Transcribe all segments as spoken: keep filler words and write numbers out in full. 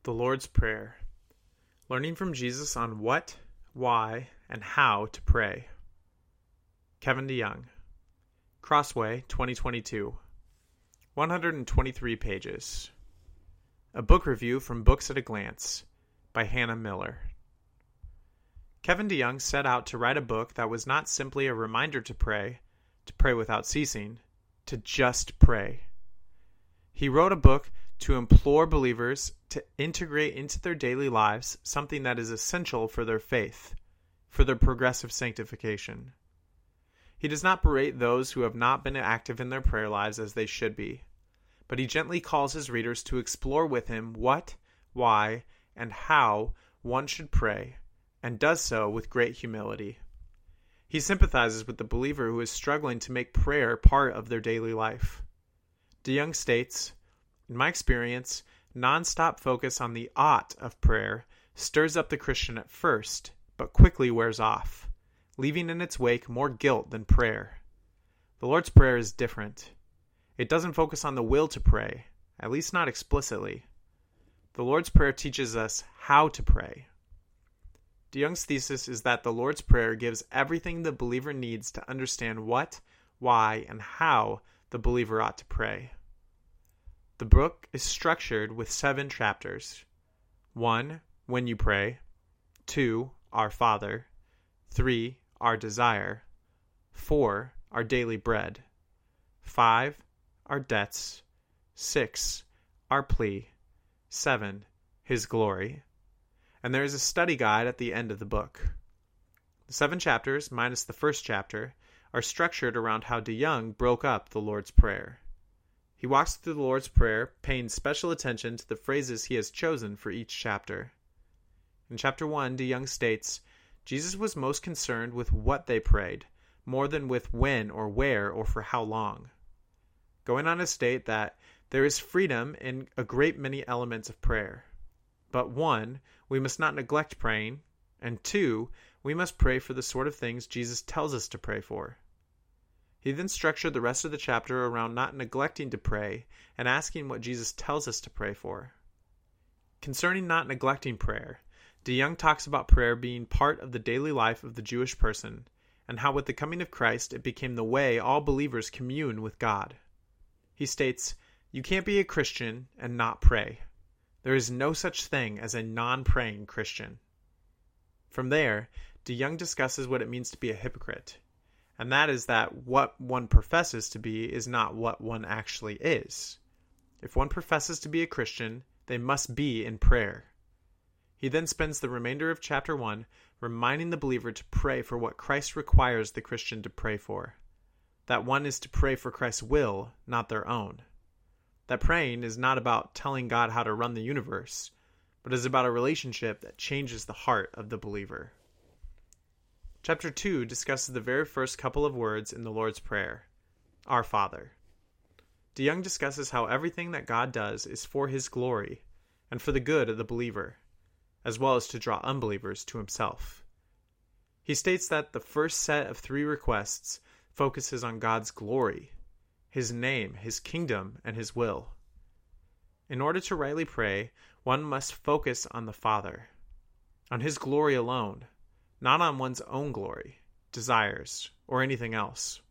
The Lord's Prayer. Learning from Jesus on what, why, and how to pray. Kevin DeYoung. Crossway, twenty twenty-two. one hundred twenty-three pages. A book review from Books at a Glance by Hannah Miller. Kevin DeYoung set out to write a book that was not simply a reminder to pray, to pray without ceasing, to just pray. He wrote a book to implore believers to integrate into their daily lives something that is essential for their faith, for their progressive sanctification. He does not berate those who have not been active in their prayer lives as they should be, but he gently calls his readers to explore with him what, why, and how one should pray, and does so with great humility. He sympathizes with the believer who is struggling to make prayer part of their daily life. DeYoung states, "In my experience, non-stop focus on the ought of prayer stirs up the Christian at first, but quickly wears off, leaving in its wake more guilt than prayer. The Lord's Prayer is different. It doesn't focus on the will to pray, at least not explicitly. The Lord's Prayer teaches us how to pray." DeYoung's thesis is that the Lord's Prayer gives everything the believer needs to understand what, why, and how the believer ought to pray. The book is structured with seven chapters. one. When you pray. two. Our Father. three. Our desire. four. Our daily bread. five. Our debts. six. Our plea. seven. His glory. And there is a study guide at the end of the book. The seven chapters, minus the first chapter, are structured around how DeYoung broke up the Lord's Prayer. He walks through the Lord's Prayer, paying special attention to the phrases he has chosen for each chapter. In chapter one, DeYoung states, Jesus was most concerned with what they prayed, more than with when or where or for how long. Going on to state that there is freedom in a great many elements of prayer. But one, we must not neglect praying, and two, we must pray for the sort of things Jesus tells us to pray for. He then structured the rest of the chapter around not neglecting to pray and asking what Jesus tells us to pray for. Concerning not neglecting prayer, DeYoung talks about prayer being part of the daily life of the Jewish person, and how with the coming of Christ it became the way all believers commune with God. He states, "You can't be a Christian and not pray. There is no such thing as a non-praying Christian." From there, DeYoung discusses what it means to be a hypocrite, and that is that what one professes to be is not what one actually is. If one professes to be a Christian, they must be in prayer. He then spends the remainder of chapter one reminding the believer to pray for what Christ requires the Christian to pray for. That one is to pray for Christ's will, not their own. That praying is not about telling God how to run the universe, but is about a relationship that changes the heart of the believer. Chapter two discusses the very first couple of words in the Lord's Prayer, Our Father. DeYoung discusses how everything that God does is for His glory and for the good of the believer, as well as to draw unbelievers to Himself. He states that the first set of three requests focuses on God's glory, His name, His kingdom, and His will. In order to rightly pray, one must focus on the Father, on His glory alone, not on one's own glory, desires, or anything else.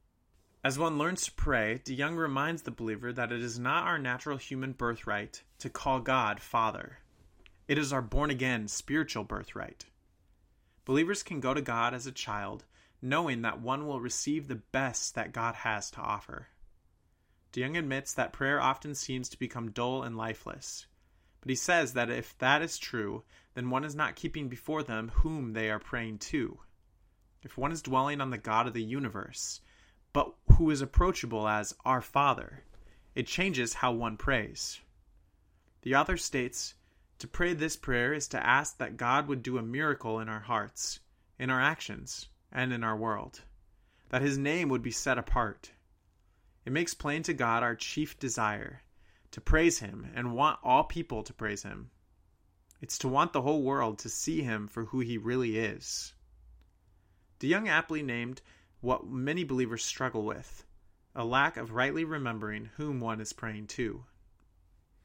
As one learns to pray, DeYoung reminds the believer that it is not our natural human birthright to call God Father. It is our born-again spiritual birthright. Believers can go to God as a child, knowing that one will receive the best that God has to offer. DeYoung admits that prayer often seems to become dull and lifeless, but he says that if that is true, then one is not keeping before them whom they are praying to. If one is dwelling on the God of the universe, but who is approachable as our Father, it changes how one prays. The author states, to pray this prayer is to ask that God would do a miracle in our hearts, in our actions, and in our world, that His name would be set apart. It makes plain to God our chief desire, to praise Him and want all people to praise Him. It's to want the whole world to see Him for who He really is. DeYoung aptly named what many believers struggle with, a lack of rightly remembering whom one is praying to.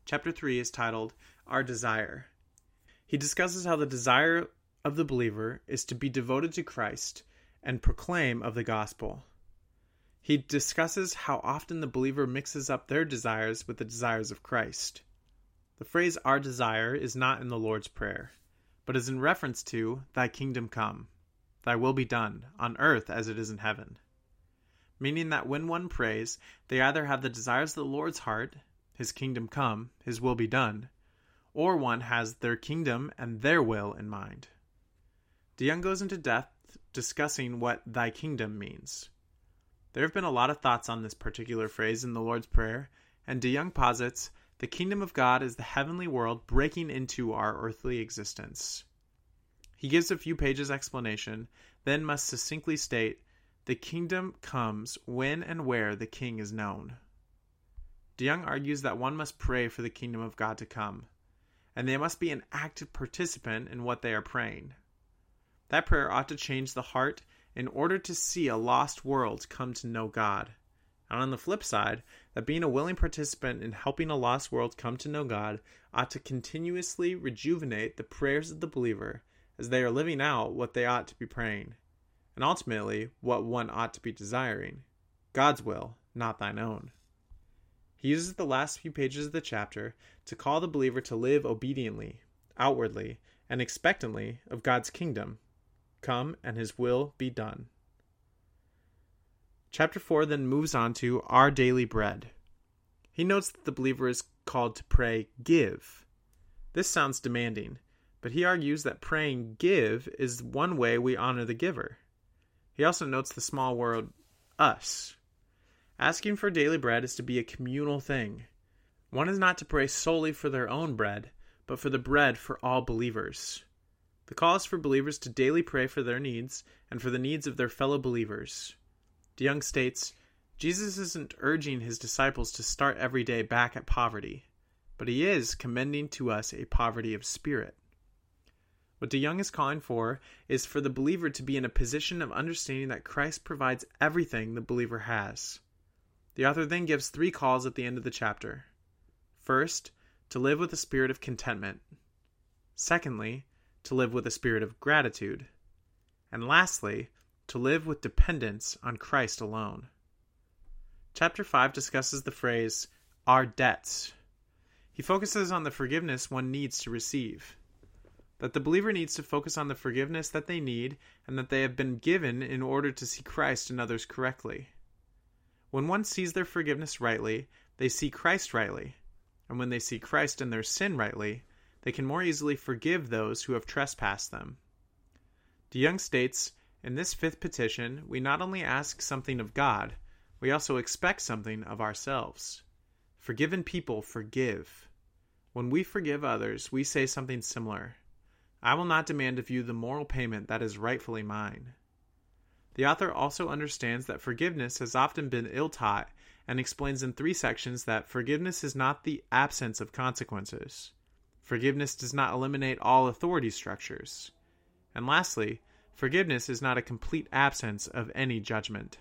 Chapter three is titled, Our Desire. He discusses how the desire of the believer is to be devoted to Christ and proclaim of the gospel. He discusses how often the believer mixes up their desires with the desires of Christ. The phrase our desire is not in the Lord's Prayer, but is in reference to Thy kingdom come, Thy will be done, on earth as it is in heaven. Meaning that when one prays, they either have the desires of the Lord's heart, His kingdom come, His will be done, or one has their kingdom and their will in mind. DeYoung goes into depth discussing what Thy kingdom means. There have been a lot of thoughts on this particular phrase in the Lord's Prayer, and DeYoung posits, the kingdom of God is the heavenly world breaking into our earthly existence. He gives a few pages explanation, then must succinctly state, the kingdom comes when and where the king is known. DeYoung argues that one must pray for the kingdom of God to come, and they must be an active participant in what they are praying. That prayer ought to change the heart in order to see a lost world come to know God. And on the flip side, that being a willing participant in helping a lost world come to know God ought to continuously rejuvenate the prayers of the believer as they are living out what they ought to be praying, and ultimately what one ought to be desiring, God's will, not thine own. He uses the last few pages of the chapter to call the believer to live obediently, outwardly, and expectantly of God's kingdom come and His will be done. Chapter four then moves on to our daily bread. He notes that the believer is called to pray, give. This sounds demanding, but he argues that praying give is one way we honor the giver. He also notes the small word, us. Asking for daily bread is to be a communal thing. One is not to pray solely for their own bread, but for the bread for all believers. The call is for believers to daily pray for their needs and for the needs of their fellow believers. DeYoung states, Jesus isn't urging His disciples to start every day back at poverty, but He is commending to us a poverty of spirit. What DeYoung is calling for is for the believer to be in a position of understanding that Christ provides everything the believer has. The author then gives three calls at the end of the chapter. First, to live with a spirit of contentment. Secondly, to live with a spirit of gratitude. And lastly, to live with dependence on Christ alone. Chapter five discusses the phrase, our debts. He focuses on the forgiveness one needs to receive. That the believer needs to focus on the forgiveness that they need and that they have been given in order to see Christ and others correctly. When one sees their forgiveness rightly, they see Christ rightly. And when they see Christ and their sin rightly, they can more easily forgive those who have trespassed them. DeYoung states, in this fifth petition, we not only ask something of God, we also expect something of ourselves. Forgiven people forgive. When we forgive others, we say something similar. I will not demand of you the moral payment that is rightfully mine. The author also understands that forgiveness has often been ill-taught and explains in three sections that forgiveness is not the absence of consequences. Forgiveness does not eliminate all authority structures. And lastly, forgiveness is not a complete absence of any judgment.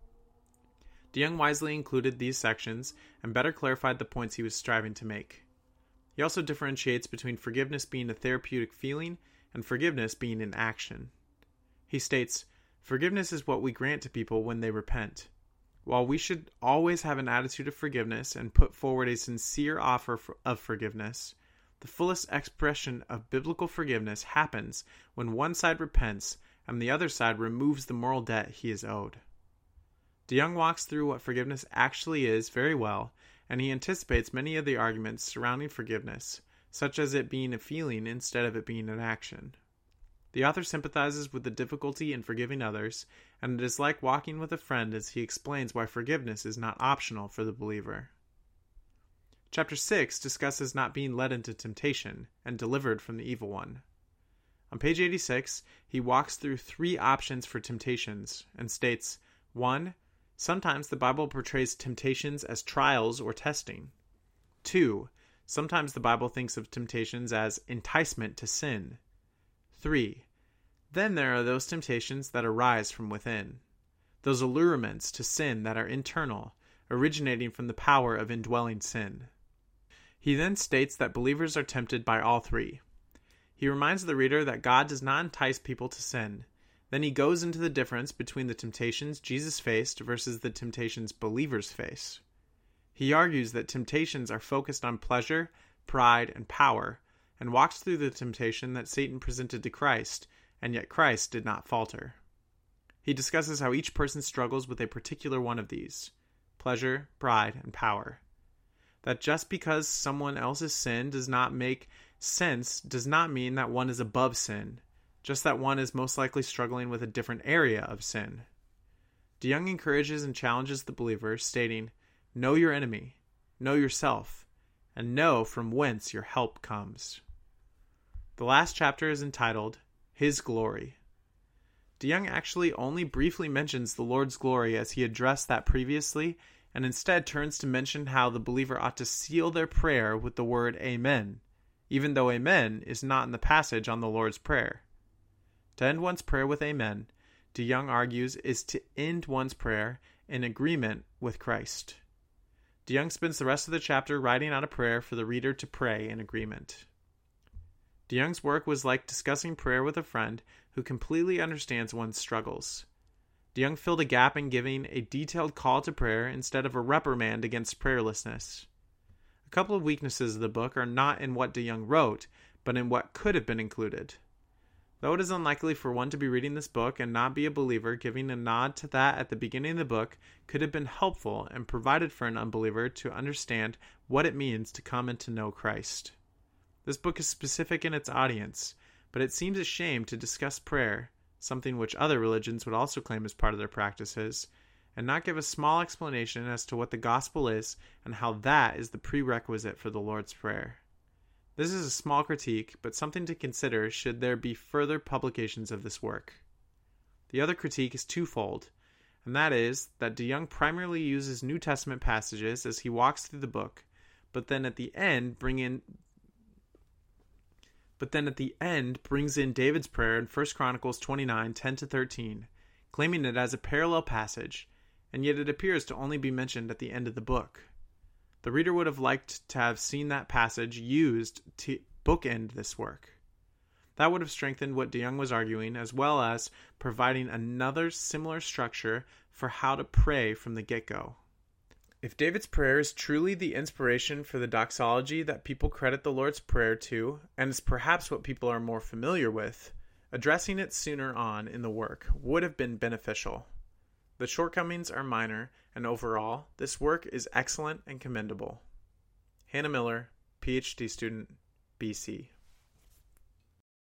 DeYoung wisely included these sections and better clarified the points he was striving to make. He also differentiates between forgiveness being a therapeutic feeling and forgiveness being an action. He states, forgiveness is what we grant to people when they repent. While we should always have an attitude of forgiveness and put forward a sincere offer of forgiveness, the fullest expression of biblical forgiveness happens when one side repents and the other side removes the moral debt he is owed. DeYoung walks through what forgiveness actually is very well, and he anticipates many of the arguments surrounding forgiveness, such as it being a feeling instead of it being an action. The author sympathizes with the difficulty in forgiving others, and it is like walking with a friend as he explains why forgiveness is not optional for the believer. Chapter six discusses not being led into temptation and delivered from the evil one. On page eighty-six, he walks through three options for temptations and states, one. Sometimes the Bible portrays temptations as trials or testing. Two. Sometimes the Bible thinks of temptations as enticement to sin. Three. Then there are those temptations that arise from within. Those allurements to sin that are internal, originating from the power of indwelling sin. He then states that believers are tempted by all three. He reminds the reader that God does not entice people to sin. Then he goes into the difference between the temptations Jesus faced versus the temptations believers face. He argues that temptations are focused on pleasure, pride, and power, and walks through the temptation that Satan presented to Christ, and yet Christ did not falter. He discusses how each person struggles with a particular one of these: pleasure, pride, and power. That just because someone else's sin does not make sense does not mean that one is above sin, just that one is most likely struggling with a different area of sin. DeYoung encourages and challenges the believer, stating, "Know your enemy, know yourself, and know from whence your help comes." The last chapter is entitled, His Glory. DeYoung actually only briefly mentions the Lord's glory as he addressed that previously, and instead turns to mention how the believer ought to seal their prayer with the word Amen, even though Amen is not in the passage on the Lord's Prayer. To end one's prayer with Amen, DeYoung argues, is to end one's prayer in agreement with Christ. DeYoung spends the rest of the chapter writing out a prayer for the reader to pray in agreement. DeYoung's work was like discussing prayer with a friend who completely understands one's struggles. DeYoung filled a gap in giving a detailed call to prayer instead of a reprimand against prayerlessness. A couple of weaknesses of the book are not in what DeYoung wrote, but in what could have been included. Though it is unlikely for one to be reading this book and not be a believer, giving a nod to that at the beginning of the book could have been helpful and provided for an unbeliever to understand what it means to come and to know Christ. This book is specific in its audience, but it seems a shame to discuss prayer, something which other religions would also claim as part of their practices, and not give a small explanation as to what the gospel is and how that is the prerequisite for the Lord's Prayer. This is a small critique, but something to consider should there be further publications of this work. The other critique is twofold, and that is that DeYoung primarily uses New Testament passages as he walks through the book, but then at the end bring in but then at the end brings in David's prayer in First Chronicles twenty-nine, ten to thirteen, claiming it as a parallel passage, and yet it appears to only be mentioned at the end of the book. The reader would have liked to have seen that passage used to bookend this work. That would have strengthened what DeYoung was arguing, as well as providing another similar structure for how to pray from the get-go. If David's prayer is truly the inspiration for the doxology that people credit the Lord's Prayer to, and is perhaps what people are more familiar with, addressing it sooner on in the work would have been beneficial. The shortcomings are minor, and overall, this work is excellent and commendable. Hannah Miller, P H D student, B C.